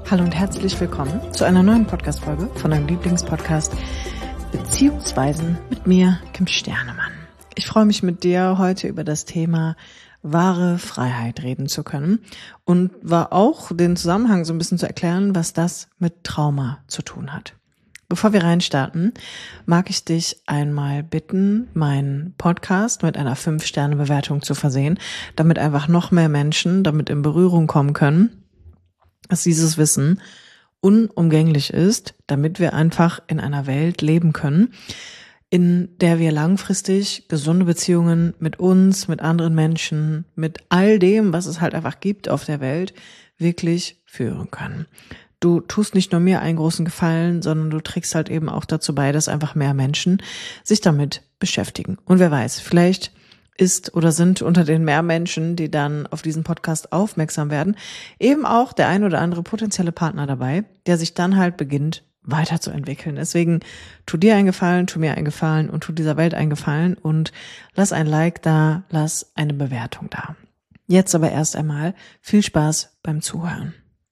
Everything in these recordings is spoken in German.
Hallo und herzlich willkommen zu einer neuen Podcast-Folge von deinem Lieblingspodcast Beziehungsweisen mit mir, Kim Sternemann. Ich freue mich mit dir heute über das Thema wahre Freiheit reden zu können und war auch den Zusammenhang so ein bisschen zu erklären, was das mit Trauma zu tun hat. Bevor wir reinstarten, mag ich dich einmal bitten, meinen Podcast mit einer 5-Sterne-Bewertung zu versehen, damit einfach noch mehr Menschen damit in Berührung kommen können, dass dieses Wissen unumgänglich ist, damit wir einfach in einer Welt leben können, in der wir langfristig gesunde Beziehungen mit uns, mit anderen Menschen, mit all dem, was es halt einfach gibt auf der Welt, wirklich führen können. Du tust nicht nur mir einen großen Gefallen, sondern du trägst halt eben auch dazu bei, dass einfach mehr Menschen sich damit beschäftigen. Und wer weiß, vielleicht ist oder sind unter den mehr Menschen, die dann auf diesen Podcast aufmerksam werden, eben auch der ein oder andere potenzielle Partner dabei, der sich dann halt beginnt weiterzuentwickeln. Deswegen tu dir einen Gefallen, tu mir einen Gefallen und tu dieser Welt einen Gefallen und lass ein Like da, lass eine Bewertung da. Jetzt aber erst einmal viel Spaß beim Zuhören.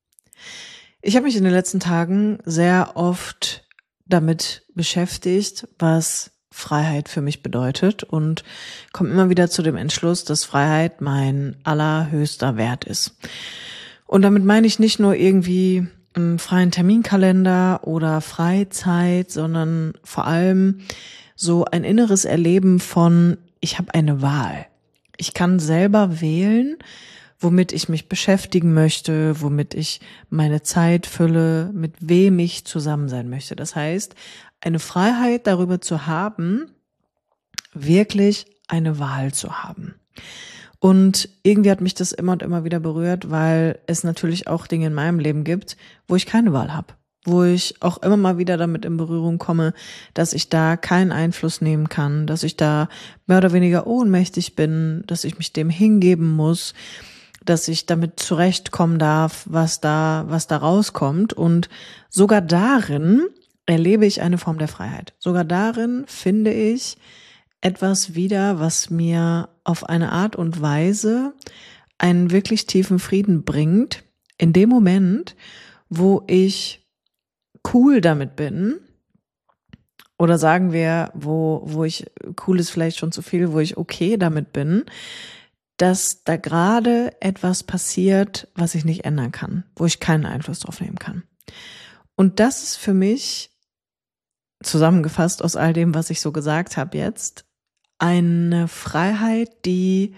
Ich habe mich in den letzten Tagen sehr oft damit beschäftigt, was Freiheit für mich bedeutet und komme immer wieder zu dem Entschluss, dass Freiheit mein allerhöchster Wert ist. Und damit meine ich nicht nur irgendwie einen freien Terminkalender oder Freizeit, sondern vor allem so ein inneres Erleben von, ich habe eine Wahl. Ich kann selber wählen, womit ich mich beschäftigen möchte, womit ich meine Zeit fülle, mit wem ich zusammen sein möchte. Das heißt, eine Freiheit darüber zu haben, wirklich eine Wahl zu haben. Und irgendwie hat mich das immer und immer wieder berührt, weil es natürlich auch Dinge in meinem Leben gibt, wo ich keine Wahl habe, wo ich auch immer mal wieder damit in Berührung komme, dass ich da keinen Einfluss nehmen kann, dass ich da mehr oder weniger ohnmächtig bin, dass ich mich dem hingeben muss, dass ich damit zurechtkommen darf, was da rauskommt. Und sogar darin erlebe ich eine Form der Freiheit. Sogar darin finde ich etwas wieder, was mir auf eine Art und Weise einen wirklich tiefen Frieden bringt, in dem Moment, wo ich cool damit bin, oder sagen wir, wo ich, cool ist vielleicht schon zu viel, wo ich okay damit bin, dass da gerade etwas passiert, was ich nicht ändern kann, wo ich keinen Einfluss drauf nehmen kann. Und das ist für mich, zusammengefasst aus all dem, was ich so gesagt habe jetzt, eine Freiheit, die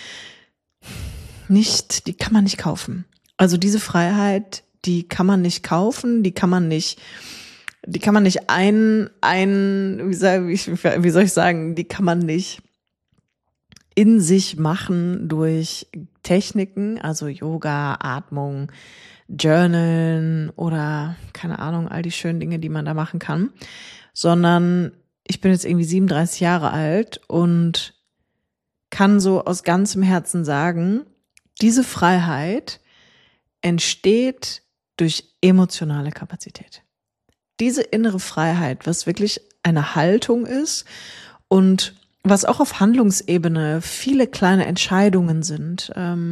kann man nicht kaufen. Also diese Freiheit, die kann man nicht kaufen, wie soll ich sagen, die kann man nicht in sich machen durch Techniken, also Yoga, Atmung, Journalen oder keine Ahnung, all die schönen Dinge, die man da machen kann, sondern ich bin jetzt irgendwie 37 Jahre alt und kann so aus ganzem Herzen sagen, diese Freiheit entsteht durch emotionale Kapazität. Diese innere Freiheit, was wirklich eine Haltung ist und was auch auf Handlungsebene viele kleine Entscheidungen sind,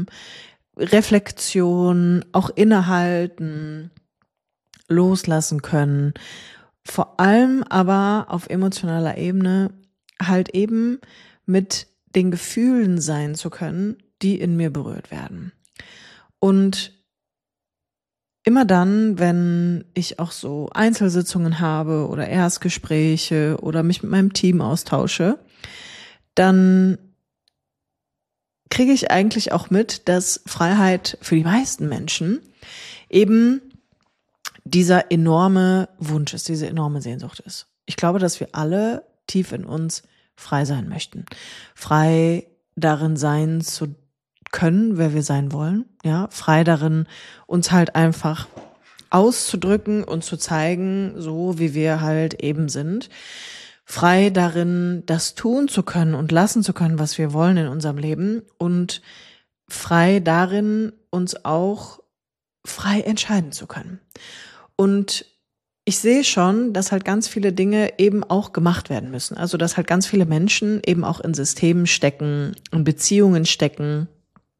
Reflexion, auch innehalten, loslassen können, vor allem aber auf emotionaler Ebene halt eben mit den Gefühlen sein zu können, die in mir berührt werden. Und immer dann, wenn ich auch so Einzelsitzungen habe oder Erstgespräche oder mich mit meinem Team austausche, dann kriege ich eigentlich auch mit, dass Freiheit für die meisten Menschen eben dieser enorme Wunsch ist, diese enorme Sehnsucht ist. Ich glaube, dass wir alle tief in uns frei sein möchten. Frei darin sein zu können, wer wir sein wollen. Ja, frei darin, uns halt einfach auszudrücken und zu zeigen, so wie wir halt eben sind. Frei darin, das tun zu können und lassen zu können, was wir wollen in unserem Leben und frei darin, uns auch frei entscheiden zu können. Und ich sehe schon, dass halt ganz viele Dinge eben auch gemacht werden müssen. Also, dass halt ganz viele Menschen eben auch in Systemen stecken, in Beziehungen stecken,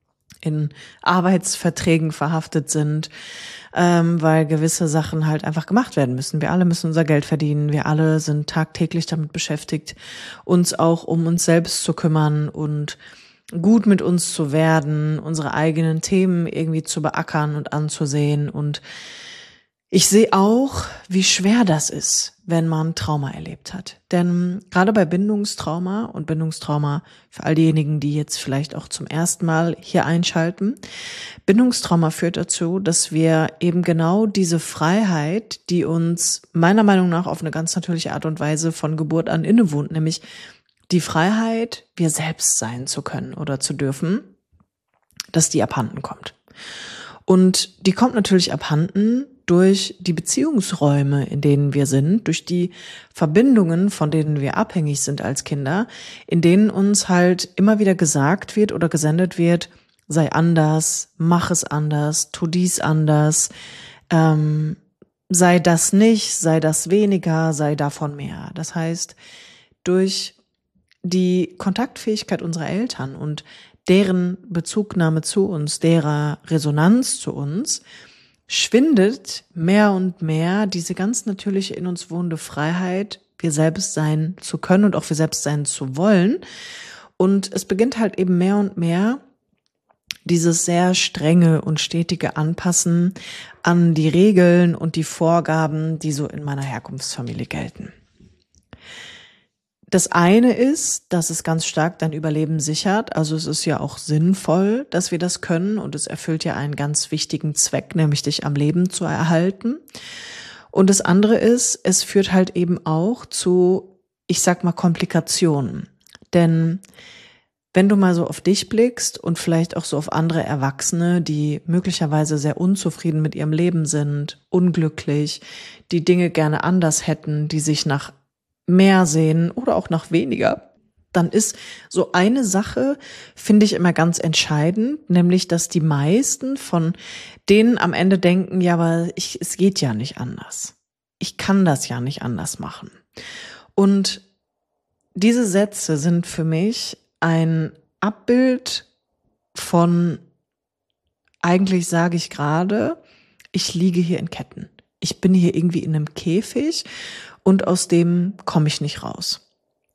in Arbeitsverträgen verhaftet sind, weil gewisse Sachen halt einfach gemacht werden müssen. Wir alle müssen unser Geld verdienen. Wir alle sind tagtäglich damit beschäftigt, uns auch um uns selbst zu kümmern und gut mit uns zu werden, unsere eigenen Themen irgendwie zu beackern und anzusehen. Und ich sehe auch, wie schwer das ist, wenn man Trauma erlebt hat. Denn gerade bei Bindungstrauma und Bindungstrauma für all diejenigen, die jetzt vielleicht auch zum ersten Mal hier einschalten, Bindungstrauma führt dazu, dass wir eben genau diese Freiheit, die uns meiner Meinung nach auf eine ganz natürliche Art und Weise von Geburt an innewohnt, nämlich die Freiheit, wir selbst sein zu können oder zu dürfen, dass die abhanden kommt. Und die kommt natürlich abhanden durch die Beziehungsräume, in denen wir sind, durch die Verbindungen, von denen wir abhängig sind als Kinder, in denen uns halt immer wieder gesagt wird oder gesendet wird, sei anders, mach es anders, tu dies anders, sei das nicht, sei das weniger, sei davon mehr. Das heißt, durch die Kontaktfähigkeit unserer Eltern und deren Bezugnahme zu uns, derer Resonanz zu uns, schwindet mehr und mehr diese ganz natürliche in uns wohnende Freiheit, wir selbst sein zu können und auch wir selbst sein zu wollen. Und es beginnt halt eben mehr und mehr dieses sehr strenge und stetige Anpassen an die Regeln und die Vorgaben, die so in meiner Herkunftsfamilie gelten. Das eine ist, dass es ganz stark dein Überleben sichert. Also es ist ja auch sinnvoll, dass wir das können und es erfüllt ja einen ganz wichtigen Zweck, nämlich dich am Leben zu erhalten. Und das andere ist, es führt halt eben auch zu, ich sag mal, Komplikationen. Denn wenn du mal so auf dich blickst und vielleicht auch so auf andere Erwachsene, die möglicherweise sehr unzufrieden mit ihrem Leben sind, unglücklich, die Dinge gerne anders hätten, die sich nach mehr sehen oder auch nach weniger, dann ist so eine Sache, finde ich immer ganz entscheidend, nämlich, dass die meisten von denen am Ende denken, ja, aber es geht ja nicht anders. Ich kann das ja nicht anders machen. Und diese Sätze sind für mich ein Abbild von, eigentlich sage ich gerade, ich liege hier in Ketten. Ich bin hier irgendwie in einem Käfig und aus dem komme ich nicht raus.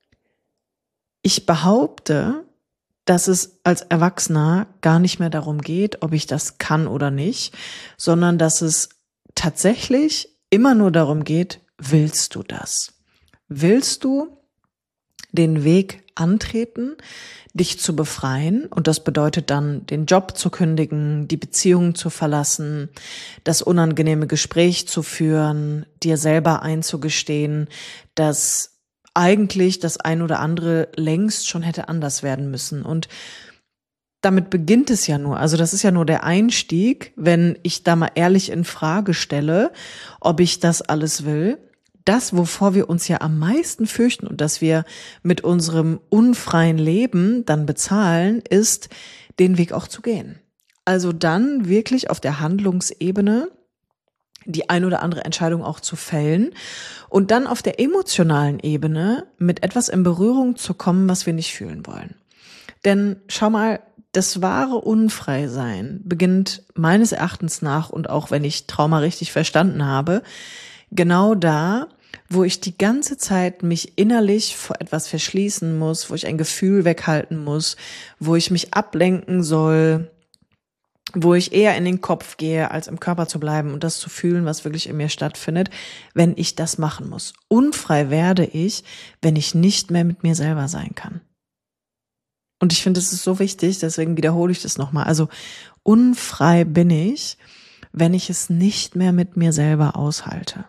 Ich behaupte, dass es als Erwachsener gar nicht mehr darum geht, ob ich das kann oder nicht, sondern dass es tatsächlich immer nur darum geht, willst du das? Willst du den Weg antreten, dich zu befreien? Und das bedeutet dann, den Job zu kündigen, die Beziehung zu verlassen, das unangenehme Gespräch zu führen, dir selber einzugestehen, dass eigentlich das ein oder andere längst schon hätte anders werden müssen. Und damit beginnt es ja nur. Also das ist ja nur der Einstieg, wenn ich da mal ehrlich in Frage stelle, ob ich das alles will. Das, wovor wir uns ja am meisten fürchten und das wir mit unserem unfreien Leben dann bezahlen, ist, den Weg auch zu gehen. Also dann wirklich auf der Handlungsebene die ein oder andere Entscheidung auch zu fällen und dann auf der emotionalen Ebene mit etwas in Berührung zu kommen, was wir nicht fühlen wollen. Denn schau mal, das wahre Unfreisein beginnt meines Erachtens nach, und auch wenn ich Trauma richtig verstanden habe, genau da, wo ich die ganze Zeit mich innerlich vor etwas verschließen muss, wo ich ein Gefühl weghalten muss, wo ich mich ablenken soll, wo ich eher in den Kopf gehe, als im Körper zu bleiben und das zu fühlen, was wirklich in mir stattfindet, wenn ich das machen muss. Unfrei werde ich, wenn ich nicht mehr mit mir selber sein kann. Und ich finde, es ist so wichtig, deswegen wiederhole ich das nochmal. Also unfrei bin ich, wenn ich es nicht mehr mit mir selber aushalte.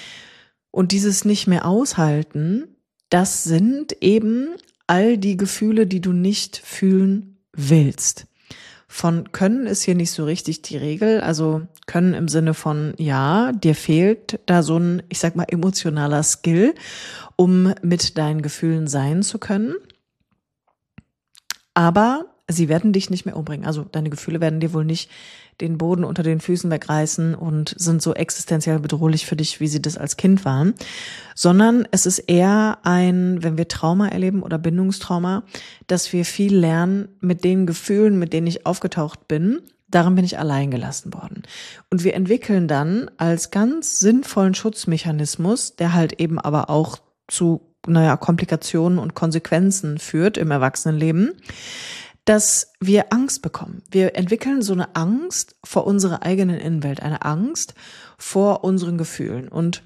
Und dieses nicht mehr aushalten, das sind eben all die Gefühle, die du nicht fühlen willst. Von können ist hier nicht so richtig die Regel, also können im Sinne von, ja, dir fehlt da so ein, ich sag mal, emotionaler Skill, um mit deinen Gefühlen sein zu können. Aber sie werden dich nicht mehr umbringen. Also deine Gefühle werden dir wohl nicht den Boden unter den Füßen wegreißen und sind so existenziell bedrohlich für dich, wie sie das als Kind waren, sondern es ist eher wenn wir Trauma erleben oder Bindungstrauma, dass wir viel lernen mit den Gefühlen, mit denen ich aufgetaucht bin. Darin bin ich allein gelassen worden. Und wir entwickeln dann als ganz sinnvollen Schutzmechanismus, der halt eben aber auch zu, Komplikationen und Konsequenzen führt im Erwachsenenleben, dass wir Angst bekommen. Wir entwickeln so eine Angst vor unserer eigenen Innenwelt, eine Angst vor unseren Gefühlen. Und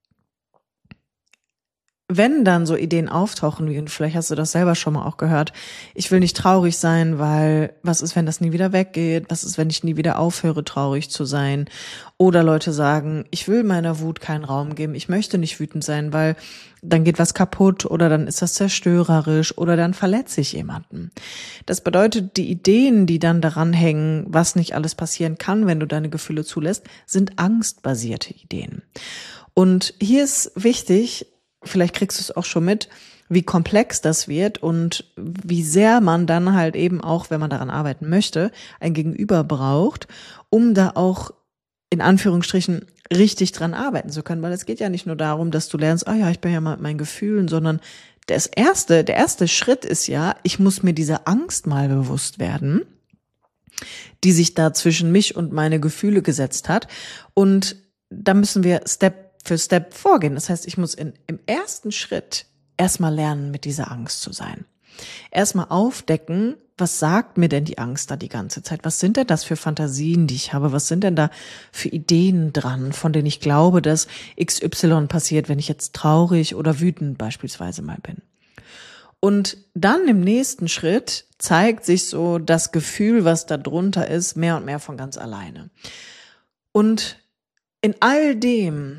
wenn dann so Ideen auftauchen, wie, und vielleicht hast du das selber schon mal auch gehört, ich will nicht traurig sein, weil was ist, wenn das nie wieder weggeht? Was ist, wenn ich nie wieder aufhöre, traurig zu sein? Oder Leute sagen, ich will meiner Wut keinen Raum geben, ich möchte nicht wütend sein, weil dann geht was kaputt oder dann ist das zerstörerisch oder dann verletze ich jemanden. Das bedeutet, die Ideen, die dann daran hängen, was nicht alles passieren kann, wenn du deine Gefühle zulässt, sind angstbasierte Ideen. Und hier ist wichtig, vielleicht kriegst du es auch schon mit, wie komplex das wird und wie sehr man dann halt eben auch, wenn man daran arbeiten möchte, ein Gegenüber braucht, um da auch in Anführungsstrichen richtig dran arbeiten zu können. Weil es geht ja nicht nur darum, dass du lernst, ich bin ja mal mit meinen Gefühlen, sondern der erste Schritt ist ja, ich muss mir dieser Angst mal bewusst werden, die sich da zwischen mich und meine Gefühle gesetzt hat. Und da müssen wir Step für Step vorgehen. Das heißt, ich muss im ersten Schritt erstmal lernen, mit dieser Angst zu sein. Erstmal aufdecken, was sagt mir denn die Angst da die ganze Zeit? Was sind denn das für Fantasien, die ich habe? Was sind denn da für Ideen dran, von denen ich glaube, dass XY passiert, wenn ich jetzt traurig oder wütend beispielsweise mal bin? Und dann im nächsten Schritt zeigt sich so das Gefühl, was da drunter ist, mehr und mehr von ganz alleine. Und in all dem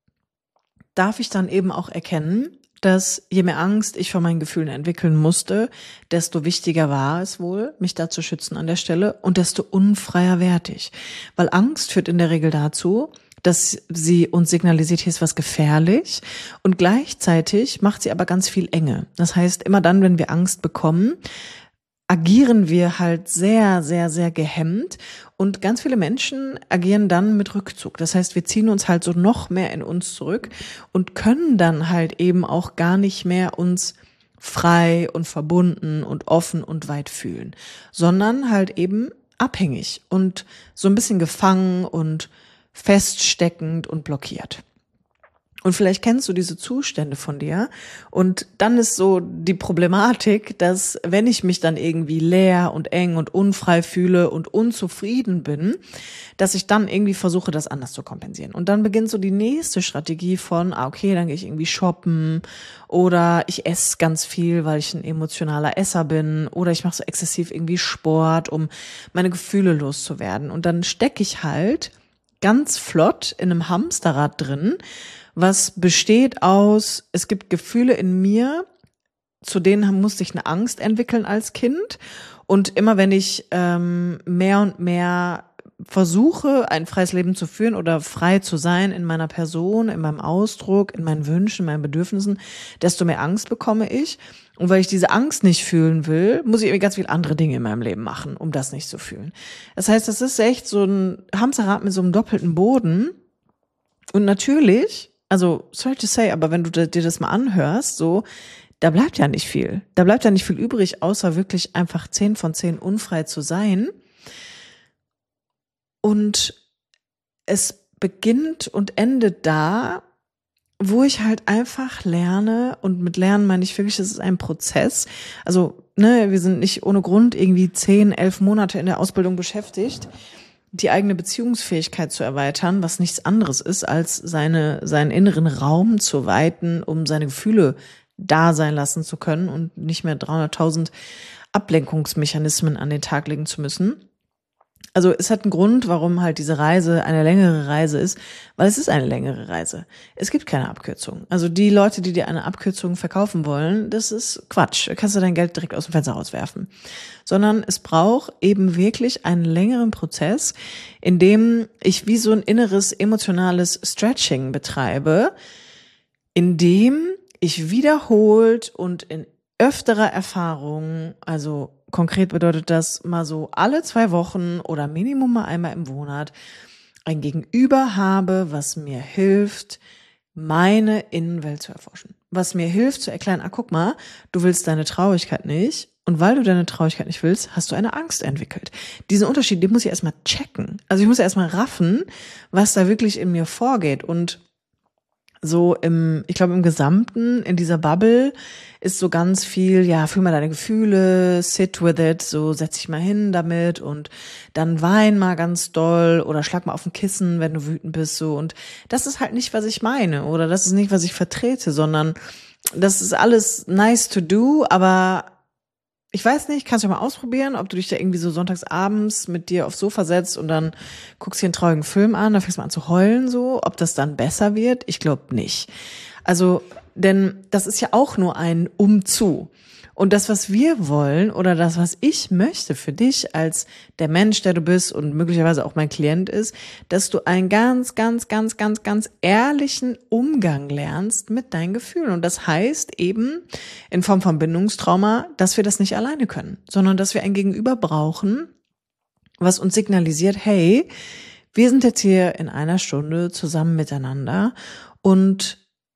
darf ich dann eben auch erkennen, dass je mehr Angst ich vor meinen Gefühlen entwickeln musste, desto wichtiger war es wohl, mich da zu schützen an der Stelle und desto unfreier werde ich. Weil Angst führt in der Regel dazu, dass sie uns signalisiert, hier ist was gefährlich und gleichzeitig macht sie aber ganz viel Enge. Das heißt, immer dann, wenn wir Angst bekommen, agieren wir halt sehr, sehr, sehr gehemmt und ganz viele Menschen agieren dann mit Rückzug. Das heißt, wir ziehen uns halt so noch mehr in uns zurück und können dann halt eben auch gar nicht mehr uns frei und verbunden und offen und weit fühlen, sondern halt eben abhängig und so ein bisschen gefangen und feststeckend und blockiert. Und vielleicht kennst du diese Zustände von dir und dann ist so die Problematik, dass wenn ich mich dann irgendwie leer und eng und unfrei fühle und unzufrieden bin, dass ich dann irgendwie versuche, das anders zu kompensieren. Und dann beginnt so die nächste Strategie von, okay, dann gehe ich irgendwie shoppen oder ich esse ganz viel, weil ich ein emotionaler Esser bin oder ich mache so exzessiv irgendwie Sport, um meine Gefühle loszuwerden. Und dann stecke ich halt ganz flott in einem Hamsterrad drin, was besteht aus, es gibt Gefühle in mir, zu denen musste ich eine Angst entwickeln als Kind. Und immer wenn ich mehr und mehr versuche, ein freies Leben zu führen oder frei zu sein in meiner Person, in meinem Ausdruck, in meinen Wünschen, in meinen Bedürfnissen, desto mehr Angst bekomme ich. Und weil ich diese Angst nicht fühlen will, muss ich irgendwie ganz viele andere Dinge in meinem Leben machen, um das nicht zu fühlen. Das heißt, das ist echt so ein Hamsterrad mit so einem doppelten Boden. Und natürlich, also sorry to say, aber wenn du dir das mal anhörst, so, da bleibt ja nicht viel. Da bleibt ja nicht viel übrig, außer wirklich einfach 10 von 10 unfrei zu sein. Und es beginnt und endet da, wo ich halt einfach lerne, und mit Lernen meine ich wirklich, es ist ein Prozess. Also, wir sind nicht ohne Grund irgendwie 10, 11 Monate in der Ausbildung beschäftigt, die eigene Beziehungsfähigkeit zu erweitern, was nichts anderes ist, als seinen inneren Raum zu weiten, um seine Gefühle da sein lassen zu können und nicht mehr 300.000 Ablenkungsmechanismen an den Tag legen zu müssen. Also es hat einen Grund, warum halt diese Reise eine längere Reise ist, weil es ist eine längere Reise. Es gibt keine Abkürzung. Also die Leute, die dir eine Abkürzung verkaufen wollen, das ist Quatsch. Da kannst du dein Geld direkt aus dem Fenster rauswerfen. Sondern es braucht eben wirklich einen längeren Prozess, in dem ich wie so ein inneres emotionales Stretching betreibe, in dem ich wiederholt und in öfterer Erfahrung, also konkret bedeutet das mal so alle 2 Wochen oder Minimum mal einmal im Monat ein Gegenüber habe, was mir hilft, meine Innenwelt zu erforschen. Was mir hilft zu erklären, guck mal, du willst deine Traurigkeit nicht und weil du deine Traurigkeit nicht willst, hast du eine Angst entwickelt. Diesen Unterschied, den muss ich erstmal checken. Also ich muss erstmal raffen, was da wirklich in mir vorgeht und so ich glaube im Gesamten, in dieser Bubble ist so ganz viel, ja, fühl mal deine Gefühle, sit with it, so setz dich mal hin damit und dann wein mal ganz doll oder schlag mal auf ein Kissen, wenn du wütend bist, so. Und das ist halt nicht, was ich meine oder das ist nicht, was ich vertrete, sondern das ist alles nice to do, aber ich weiß nicht, kannst du mal ausprobieren, ob du dich da irgendwie so sonntags abends mit dir aufs Sofa setzt und dann guckst dir einen traurigen Film an, dann fängst du mal an zu heulen so, ob das dann besser wird? Ich glaube nicht. Also, denn das ist ja auch nur ein Umzu. Und das, was wir wollen oder das, was ich möchte für dich als der Mensch, der du bist und möglicherweise auch mein Klient ist, dass du einen ganz, ganz, ganz, ganz, ganz ehrlichen Umgang lernst mit deinen Gefühlen. Und das heißt eben in Form von Bindungstrauma, dass wir das nicht alleine können, sondern dass wir ein Gegenüber brauchen, was uns signalisiert, hey, wir sind jetzt hier in einer Stunde zusammen miteinander und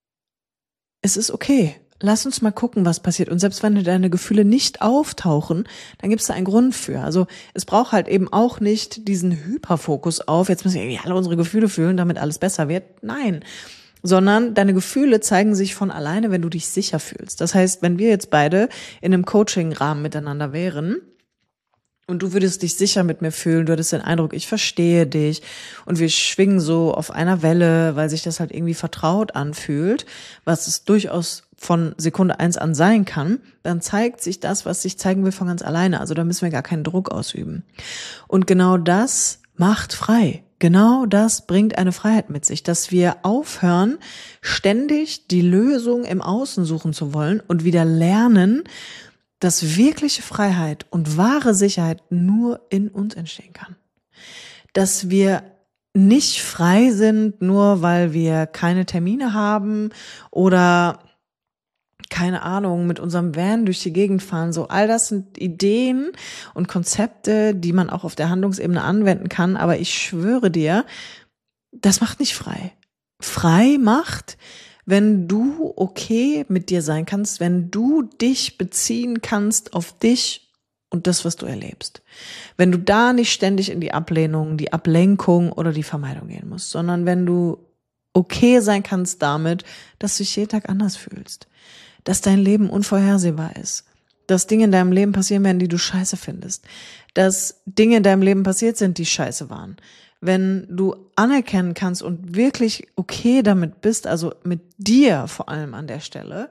es ist okay. Lass uns mal gucken, was passiert. Und selbst wenn deine Gefühle nicht auftauchen, dann gibt es da einen Grund für. Also es braucht halt eben auch nicht diesen Hyperfokus auf, jetzt müssen wir alle unsere Gefühle fühlen, damit alles besser wird. Nein, sondern deine Gefühle zeigen sich von alleine, wenn du dich sicher fühlst. Das heißt, wenn wir jetzt beide in einem Coaching-Rahmen miteinander wären, und du würdest dich sicher mit mir fühlen, du hättest den Eindruck, ich verstehe dich und wir schwingen so auf einer Welle, weil sich das halt irgendwie vertraut anfühlt, was es durchaus von Sekunde 1 an sein kann, dann zeigt sich das, was sich zeigen will, von ganz alleine. Also da müssen wir gar keinen Druck ausüben. Und genau das macht frei. Genau das bringt eine Freiheit mit sich, dass wir aufhören, ständig die Lösung im Außen suchen zu wollen und wieder lernen, dass wirkliche Freiheit und wahre Sicherheit nur in uns entstehen kann. Dass wir nicht frei sind, nur weil wir keine Termine haben oder keine Ahnung, mit unserem Van durch die Gegend fahren. So, all das sind Ideen und Konzepte, die man auch auf der Handlungsebene anwenden kann. Aber ich schwöre dir, das macht nicht frei. Frei macht, wenn du okay mit dir sein kannst, wenn du dich beziehen kannst auf dich und das, was du erlebst. Wenn du da nicht ständig in die Ablehnung, die Ablenkung oder die Vermeidung gehen musst, sondern wenn du okay sein kannst damit, dass du dich jeden Tag anders fühlst, dass dein Leben unvorhersehbar ist, dass Dinge in deinem Leben passieren werden, die du scheiße findest, dass Dinge in deinem Leben passiert sind, die scheiße waren. Wenn du anerkennen kannst und wirklich okay damit bist, also mit dir vor allem an der Stelle,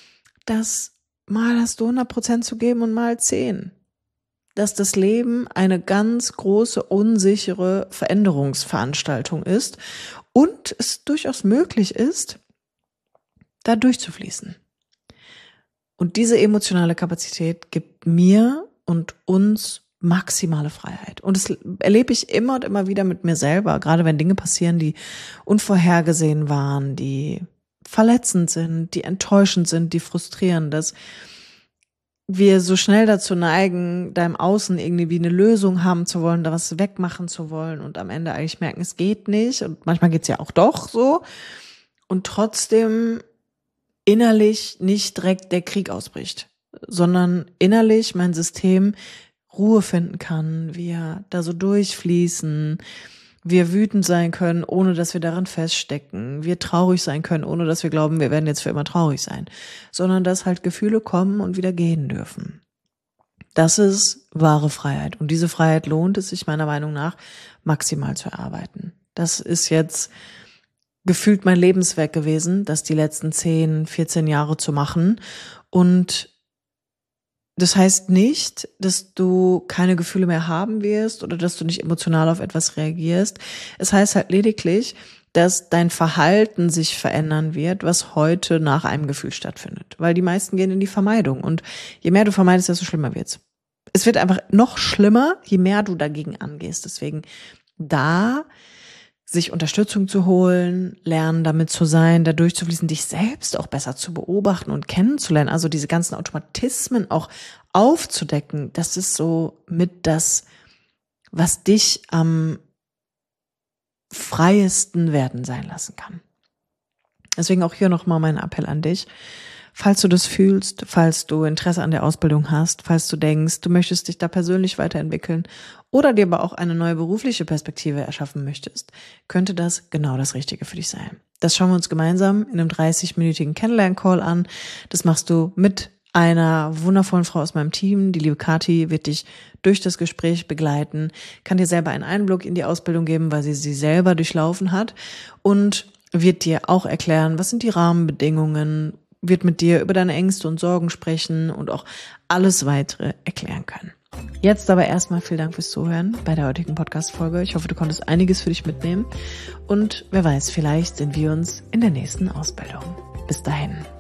dass mal hast du 100% zu geben und mal 10. Dass das Leben eine ganz große, unsichere Veränderungsveranstaltung ist und es durchaus möglich ist, da durchzufließen. Und diese emotionale Kapazität gibt mir und uns maximale Freiheit. Und das erlebe ich immer und immer wieder mit mir selber, gerade wenn Dinge passieren, die unvorhergesehen waren, die verletzend sind, die enttäuschend sind, die frustrieren, dass wir so schnell dazu neigen, da im Außen irgendwie wie eine Lösung haben zu wollen, da was wegmachen zu wollen und am Ende eigentlich merken, es geht nicht und manchmal geht's ja auch doch so und trotzdem innerlich nicht direkt der Krieg ausbricht, sondern innerlich mein System Ruhe finden kann, wir da so durchfließen, wir wütend sein können, ohne dass wir daran feststecken, wir traurig sein können, ohne dass wir glauben, wir werden jetzt für immer traurig sein, sondern dass halt Gefühle kommen und wieder gehen dürfen. Das ist wahre Freiheit und diese Freiheit lohnt es sich meiner Meinung nach maximal zu erarbeiten. Das ist jetzt gefühlt mein Lebenswerk gewesen, das die letzten 10, 14 Jahre zu machen und das heißt nicht, dass du keine Gefühle mehr haben wirst oder dass du nicht emotional auf etwas reagierst. Es heißt halt lediglich, dass dein Verhalten sich verändern wird, was heute nach einem Gefühl stattfindet. Weil die meisten gehen in die Vermeidung. Und je mehr du vermeidest, desto schlimmer wird's. Es wird einfach noch schlimmer, je mehr du dagegen angehst. Deswegen da sich Unterstützung zu holen, lernen damit zu sein, da durchzufließen, dich selbst auch besser zu beobachten und kennenzulernen, also diese ganzen Automatismen auch aufzudecken, das ist so mit das, was dich am freiesten werden sein lassen kann. Deswegen auch hier nochmal mein Appell an dich. Falls du das fühlst, falls du Interesse an der Ausbildung hast, falls du denkst, du möchtest dich da persönlich weiterentwickeln oder dir aber auch eine neue berufliche Perspektive erschaffen möchtest, könnte das genau das Richtige für dich sein. Das schauen wir uns gemeinsam in einem 30-minütigen Kennenlern-Call an. Das machst du mit einer wundervollen Frau aus meinem Team. Die liebe Kathi wird dich durch das Gespräch begleiten, kann dir selber einen Einblick in die Ausbildung geben, weil sie selber durchlaufen hat und wird dir auch erklären, was sind die Rahmenbedingungen, wird mit dir über deine Ängste und Sorgen sprechen und auch alles weitere erklären können. Jetzt aber erstmal vielen Dank fürs Zuhören bei der heutigen Podcast-Folge. Ich hoffe, du konntest einiges für dich mitnehmen und wer weiß, vielleicht sehen wir uns in der nächsten Ausbildung. Bis dahin.